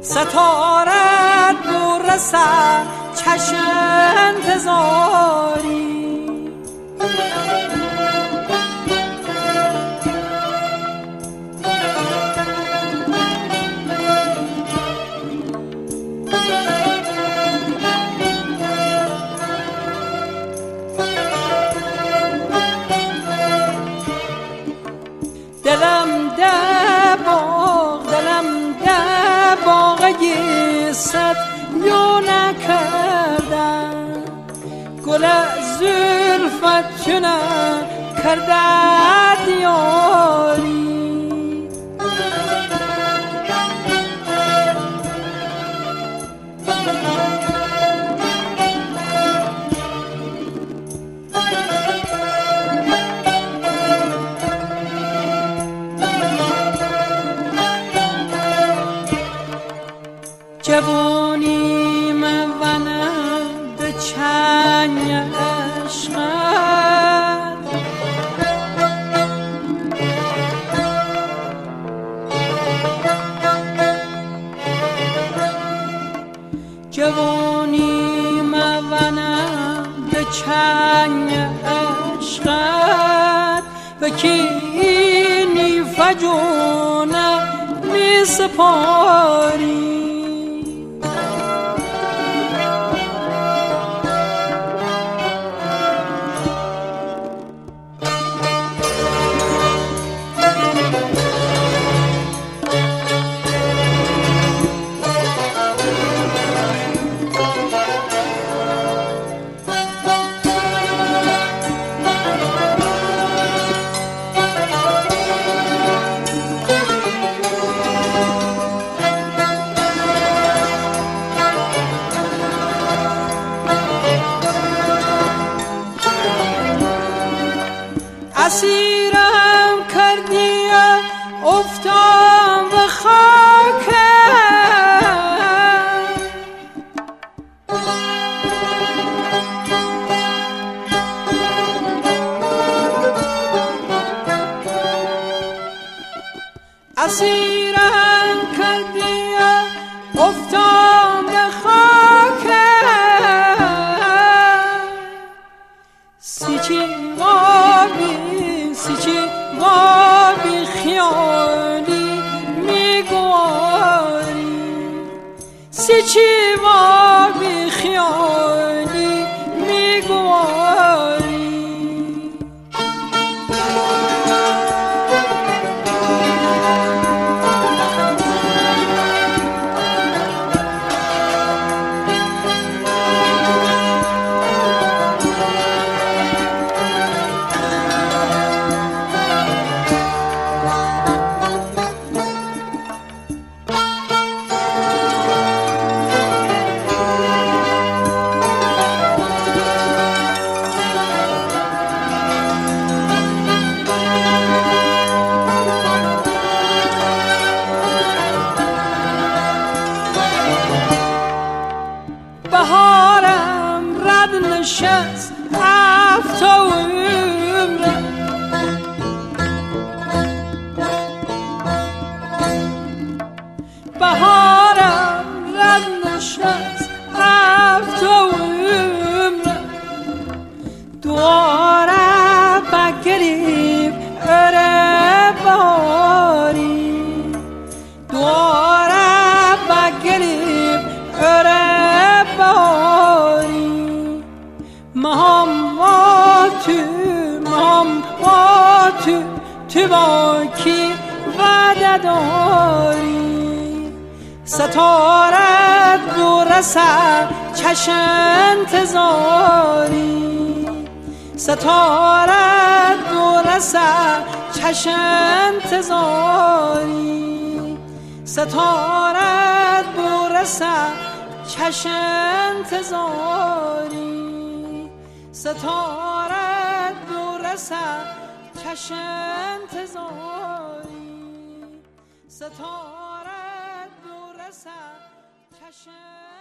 ستارت برسد چشم انتظاری. دلم ده باغی صد یو نکردم، گل زلفت چونه کرده دیاری. جوانی مونند چنگ عشقت، جوانی مونند چنگ عشقت، بکینی فجونه می سپاری. اسیرم کردی افتام به خاک، اسیرم کردی افتام به خاک، سیچی ما بی خیالی میگواری، سیچی ما بی خیالی میگواری. بهارم رد نشست هفت عمرم، بهارم رد نشست هفت عمرم، دواره بگریب اره باری، دواره بگریب اره باری. مهم و تو با کی وعده داری، ستارت برسد چشم انتظاری، ستارت برسد چشم انتظاری، ستارت برسد چشم انتظاری، ستارت برسد چشم انتظاری، ستارت برسد چشم